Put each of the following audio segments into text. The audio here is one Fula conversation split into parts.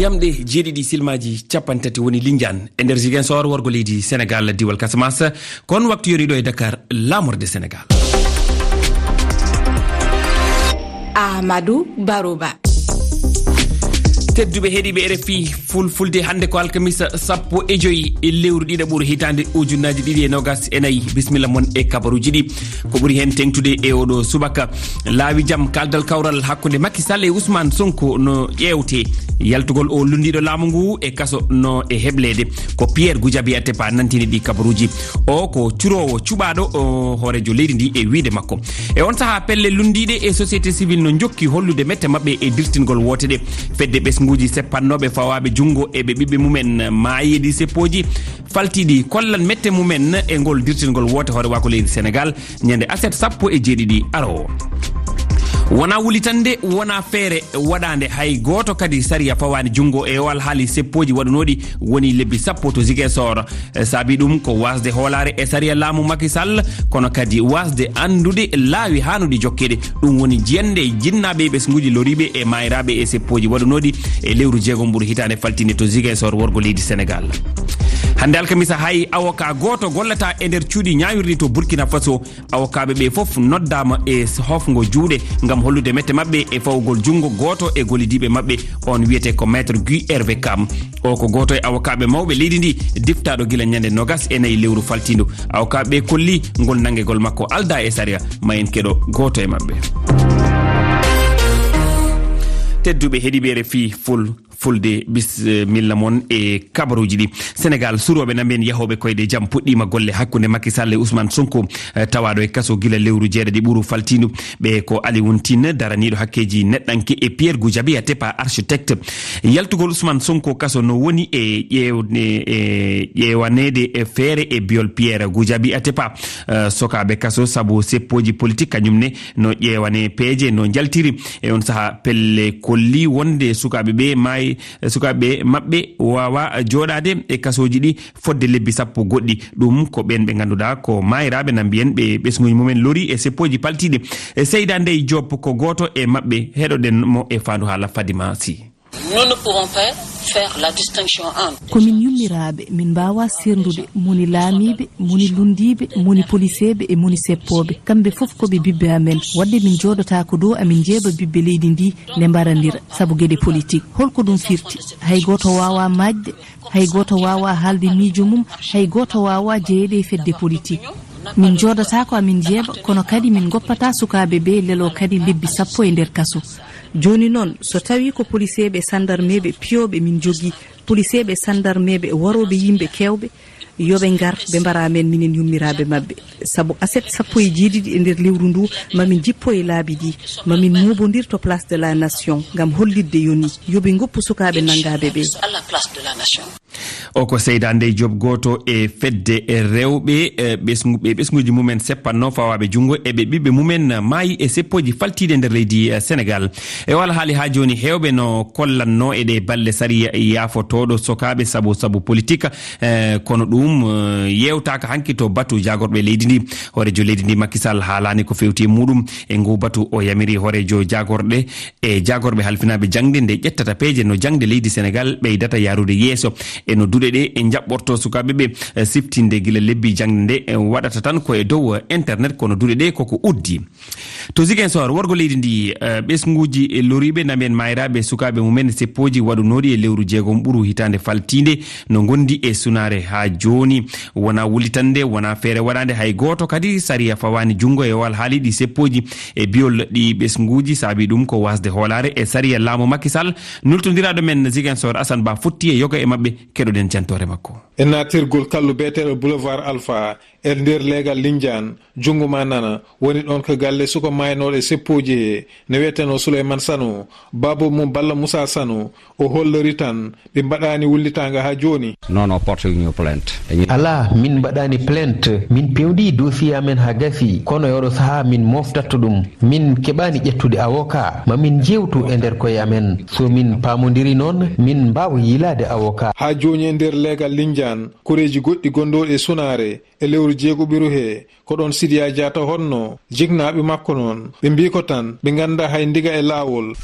yamde jeeɗiɗi silmaji capantati woni Lindiane e nder Ziguinchor worgo leydi Sénégal diwal Casamance kon waktu yoriɗo e Dakar lamorde Sénégal. Amadou Barouba. tedduɓe heeɗiɓe RFI fulfulde hande ko alkamisa 15 lewru ɗiɗaɓuru hitande ujunnaji 2024 bisimilla moon e kabaruji ɗi ko ɓuuri hen tengtude e oɗo subaka laawi jaam kaldal kawral hakkude Macky Sall e Ousmane Sonko no ƴewte yaltugol o lundiɗo laamu ngu e kaso no e heblede ko Pierre Goudiaby Atepa nantini ɗi kabaruji o ko curowo cuɓaɗo hoorejo leydi ndi e wiide makko e on saaha pelle lundiɗe e société civile no jokki hollude mette mabɓe e dirtingol woteɗe fedde ɓesguji seppannoɓe fawaɓe jungo e ɓe ɓiɓɓe mumen maayiɗi seppoji faltiɗi kollan mette mumen e ngol dirtingol wote hoore wako leydi Sénégal ñande aset 17 arowo wona wulitande wona feere waɗande hay goto kadi sariya fawani jungo e wal haali seppoji waɗunoɗi woni lebbi 10 to Ziguinchor saabi ɗum ko wasde hoolare e sariya laamu Macky Sall kono kadi wasde andude laawi hanuɗi jokkede ɗum woni jiyande jinnaɓe ɓesguji loriɓe e mayiraɓe e seppoji waɗunoɗi e lewru jeegom ɓuuri hitande faltinde to Ziguinchor worgo leydi Sénégal. hande alkamisa hay avocat goto gollata e nder cuuɗi ñawirdi to Burkina Faso avocaɓe ɓe foof noddama e hofgo juuɗe gam hollude mette mabɓe e fawgol jungo goto e gollidiɓe mabɓe on wiyete ko maître Guy Hervé Kam o ko goto e avocaɓe mawɓe leydi ndi diftaɗo guila ñande nogas e nayyi lewru faltindu avocaɓe kolli ngol nanguegol makko alda e saria ma en keɗo goto e mabɓe. tedduɓe heeɗiɓe RFI fulde bisimilla moon e kabaruji ɗi Sénégal suroɓe namben yahoɓe koyɗe jaam puɗɗima golle hakkude Macky Sall e Ousmane Sonko tawaɗo e kaso guila lewru jeeɗiɗi ɓuuru faltindu ɓe ko Alioune Tine daraniɗo hakkeji neɗɗanke e Pierre Goudiaby Atepa architecte yaltugol Ousmane Sonko kaso no woni e ƴewanede e feere e biol Pierre Goudiaby Atepa sokaɓe kaso saabu seppoji politique kañumne no ƴewane peeje no jaltiri e on saaha pelle kolli wonde sukaɓe ɓe maayi sukaɓe mabɓe wawa joɗade e kasoji ɗi fodde lebbi 10 goɗɗi ɗum ko ɓen ɓe ganduɗa ko mayiraɓe nambiyen ɓe ɓesguji mumen lori e seppoji paltiɗi e Seyda Ndeye Diop ko goto e mabɓe heɗoɗen mo e fandu haala Fadima Sy. Nous ne pouvons pas faire la distinction entre komin yummiraɓe min mbawa serdude moni laamiɓe moni lundiɓe moni policeɓe e moni seppoɓe kamɓe foof koɓe bibbe amen wadde min jodata ko dow amin jeeɓa bibbe leydi ndi nde mbarandira saabu gueɗe politique holko ɗum firti hay goto wawa majde hay goto wawa haalde miijo mum hay goto wawa jeeyede e fedde politique min jodata ko amin jeeɓa kono kadi min goppata sukaɓe ɓe lelo kadi lebbi 10 e nder kaso joni noon so tawi ko policeɓe sandarmeɓe piyoɓe min jogui policeɓe sandarmeɓe waroɓe yimɓe kewɓe yoɓe gar ɓe mbara men minen yummiraɓe mabɓe saabu aset 17 e nder lewru ndu mamin jippo e laabi ɗi mamin mubodir to place de la nation gam hollidde yoni yoɓe goppu sukaɓe nangaɓe ɓe o ko Seyda Ndeye Diop goto e fedde e rewɓe ɓesguji mumen seppanno fawaɓe jungo e ɓe ɓiɓɓe mumen maayi e seppoji faltiɗe nder leydi Sénégal e wala haali ha joni hewɓe no kollanno e ɗe balle sariya yafotoɗo sokaɓe saabu politique kono ɗum yewtaka hanki to batu jagorɓe leydi ndi hoorejo leydi ndi Macky Sall haalani ko fewti e muɗum e ngu batu o yamiri hoorejo jagorɗe e jagorɓe halfinaɓe jangde nde ƴettata peeje no jangde leydi Sénégal ɓeydata yarude yeeso e no duɗe ɗe e jaɓɓorto sukaɓe ɓe siftinde guila lebbi jangde nde waɗata tan ko e dow internet kono duɗe ɗe koko uddi to Ziguinchor worgo leydi ndi ɓesguji loriɓe namen mayiraɓe sukaɓe mumen seppoji waɗunoɗi e lewru jeegom ɓuuru hitande faltinde no gondi e sunare ha joni wona wulitande wona feere waɗande hay goto kadi sariya fawani jungo e wal haali ɗi seppoji e biol ɗi ɓesguji saabi ɗum ko wasde hoolare e sariya laamu Macky Sall nultodiraɗo men Ziguinchor Assane Ba futti e yoga e mabɓe keɗoɗen jantore makko e natirgol kallu beeteɗo boulevard Alpha e nder leegal Lindiane jungo ma nana woni ɗon ko galle suko maynoɗe seppoji he ne wiyeteno Souleymane Sano babo mum Balla Moussa Sano o hollori tan ɓe mbaɗani wullitanga ha joni non portugno plainte ala min mbaɗani plainte min pewdi dossier amen ha gasi kono yoɗo saaha min moftatto ɗum min keɓani ƴettude avocat mamin jewtu e nder koye amen so min pamodiri noon min mbawa yilade avocat ha joni e nder leegal Lindiane koreji goɗɗi gonɗoɗe sunare e lewru jeeguɓiru he ko ɗon Sidiya Diatta honno jignaɓe makko noon ɓe mbi ko tan ɓe ganda hay ndiga e laawol.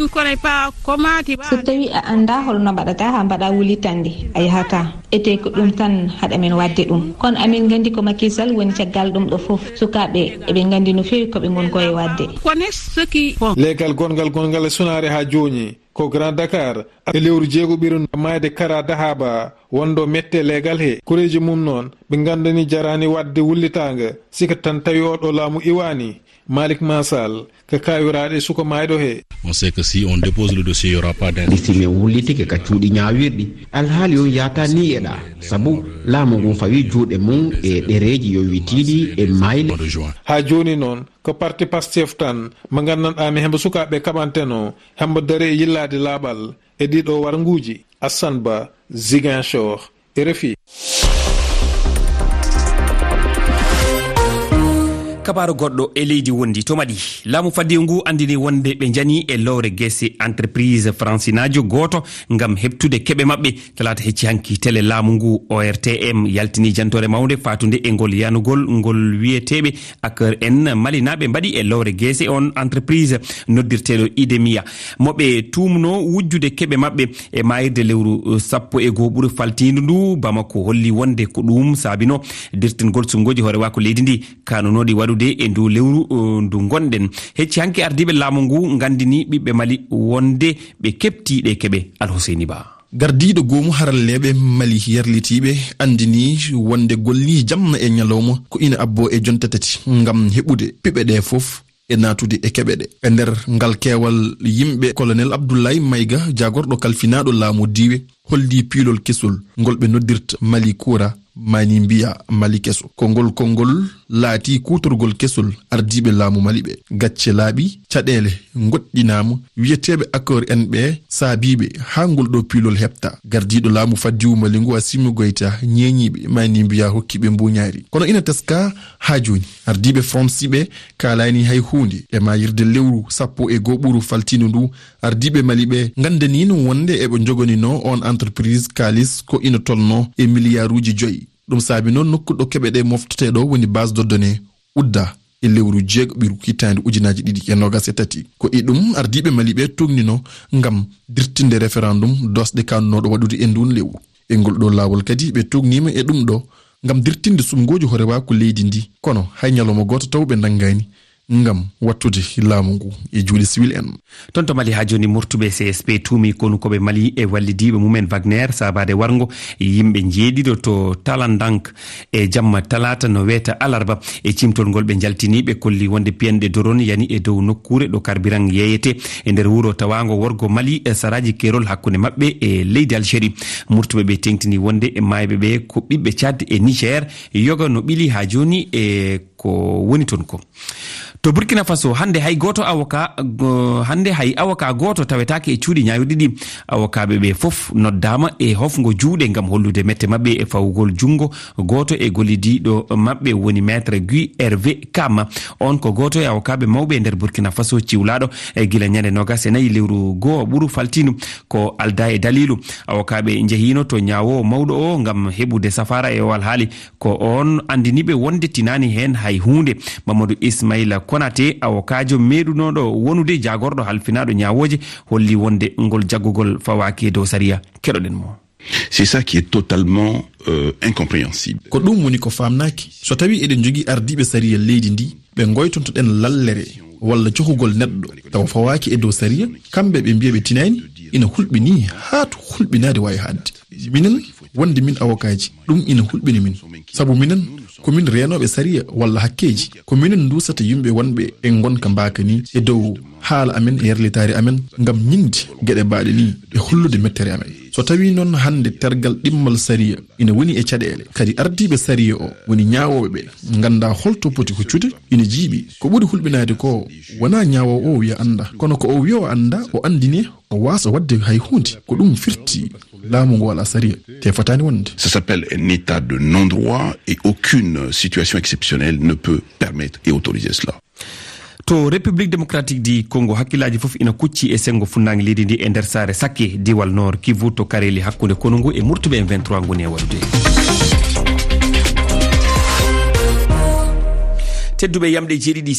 so tawi a anda holno mbaɗata ha mbaɗa wulitande a yahata ete ko ɗum tan haɗa men wadde ɗum kono amin gandi ko Macky Sall woni caggal ɗum ɗo foof sukaɓe eɓe gandi no fewi koɓe gon koye wadde. legal gongal e sunare ha joni ko Grand Dakar e lewru jeeguɓiru mayde Kara Dahaba wondo mette legal he kureji mum noon ɓe gandani jarani wadde wullitanga sika tan tawi oɗo laamu iwani. Malik Massal ka kawiraɗe suko mayɗo he. On sait que si on dépose le dossier, il n'y aura pas d'incident. Si on wullitike ka cuuɗi ñawirɗi alhaali on yata ni eɗa sabu laamu ngun fawi juuɗe mum e ɗereji yo witiɗi e mayle. Ha joni noon ko parti Pastef tan mo gandanɗami hembo sukaɓe kaɓanteno hembo dare e yillade laaɓal e ɗiɗo warnguji. Assane Ba, Ziguinchor, RFI. kabaru goɗɗo e leydi wondi to maɗi laamu faddi ngu andini wonde ɓe jani e lowre guesse entreprise francinajo goto gam heɓtude keɓe mabɓe talata hecci hanki télé laamu ngu ORTM yaltini jantore mawde fatude e ngol yanugol ngol wiyeteɓe acteur en malinaɓe mbaɗi e lowre guesse on entreprise noddirteɗo idemia moɓe tumno wujjude keɓe mabɓe e mayirde lewru 10 ɓuuri faltindu ndu Bamako holli wonde ko ɗum saabino dirtingol sungoji hoore wako leydi ndi kanonoɗi waɗude e ndu lewru ndu gonɗen hecci hanke ardiɓe laamu ngu gandini ɓiɓɓe Mali wonde ɓe keptiɗe keɓe Alhousseyni Ba. gardiɗo goomu haralleɓe Mali yarlitiɓe andini wonde golli jamma e ñalawma ko ina abbo e jonta tati gam heɓude ɓiɓɓe ɗe foof e natude e keɓe ɗe e nder ngal keewal yimɓe colonel Abdoulaye Maïga jagorɗo kalfinaɗo laamu diwe holli piilol kesol ngol ɓe noddirta Mali Koura mani mbiya Mali keso kongol laati kutorgol kesol ardiɓe laamu Mali ɓe gacce laaɓi caɗele goɗɗinama wiyeteɓe accord en ɓe saabiɓe ha ngol ɗo piilol heɓta gardiɗo laamu faddiwu Mali ngu Assimi Goïta ñeñiɓe mani mbiya hokkiɓe mbuñaari kono ina teska ha joni ardiɓe franciɓe kalani hay hunde e mayirde lewru 11 ɓuuru faltino ndu ardiɓe Mali ɓe gandanino wonde eɓe jogonino on entreprise kalis ko ina tolno e milliarduji 5 ɗum saabi noon nokkuɗo keɓe ɗe mofteteɗo woni base de données udda e lewru 6 hitande 2023 ko e ɗum ardiɓe Mali ɓe tognino gam dirtinde référendum dosɗe kannoɗo waɗude e ndun lewru e ngol ɗo lawol kadi ɓe tognima e ɗum ɗo gam dirtinde sumgoji hoore wako leydi ndi kono hay ñalawma goto taw ɓe daggani ngam wattude laamu ngu e juuɗe civil en. Toon to Mali ha joni murtuɓe CSP tuumi konukoɓe Mali e wallidiɓe mumen Wagner sabade wargo yimɓe jeeɗiɗo to Talandank e jamma talata no weta alarba e cimtol ngol ɓe jaltiniɓe kolli wonde piyanɗe doron yani e dow nokkure ɗo carburant yeyete e nder wuuro tawago worgo Mali e saraji kerol hakkude mabɓe e leydi Algérie murtuɓe ɓe tengtini wonde e mayɓe ɓe ko ɓiɓɓe Tchad e Niger yoga no ɓili ha joni e ko woni toon ko. To Burkina Faso hande hay avocat goto tawetake e cuuɗi ñawirɗi ɗi avocaɓe ɓe foof noddama e hofgo juuɗe gam hollude mette mabɓe e fawugol jungo goto e gollidiɗo mabɓe woni maître Guy Hervé Kama on ko goto e avocaɓe mawɓe e nder Burkina Faso ciwlaɗo e guila ñande 24 lewru 1 ɓuuru faltinu ko alda e dalilu avocaɓe jehino to ñawowo mawɗo o gam heɓude safara e wal haali ko on andiniɓe wonde tinani hen hay hunde. Mamadou Ismaïla Konaté avocajo meɗunoɗo wonude jagorɗo halfinaɗo ñawoje holli wonde ngol jaggugol fawaki dow sariya keɗoɗen mo. C'est ça qui est totalement incompréhensible. Ko ɗum woni ko famnaki so tawi eɗen jogui ardiɓe sariya leydi ndi ɓe goytontoɗen lallere walla cohugol neɗɗo taw fawaki e dow sariya kamɓe ɓe mbiya ɓe tinani ina hulɓini ha to hulɓinade wawi hadde minen wonde min avocaji ɗum ina hulɓini min saabu minen komin renoɓe sariya walla hakkeji ko minen dusata yimɓe wonɓe e gonka mbakani e dow haala amen e yerlitare amen gam ñingde gueɗe mbaɗe ni e hollude mettere amen so tawi noon hande tergal ɗimmal sariya ina woni e caɗele kadi ardiɓe sariya o woni ñawoɓe ɓe ganda holto poti hoccude ina jiiɓi ko ɓuuri hulɓinade ko wona ñawowo o wiya anda kono ko o wiya o anda o andine o wasa wadde hay hunde ko ɗum firti laamu ngu wala sariya te fatani wonde. Ça s'appelle un état de non-droit et aucune situation exceptionnelle ne peut permettre et autoriser cela. To République démocratique du Congo hakkillaji fof ina kucci e sengo funnaange leydi ndi e nder saare Sakke diwal Nord Kivu to Kareli hakkude konungu e murtuɓe M23 ngoni e waɗude. tedduɓe yamɗe jeeɗiɗi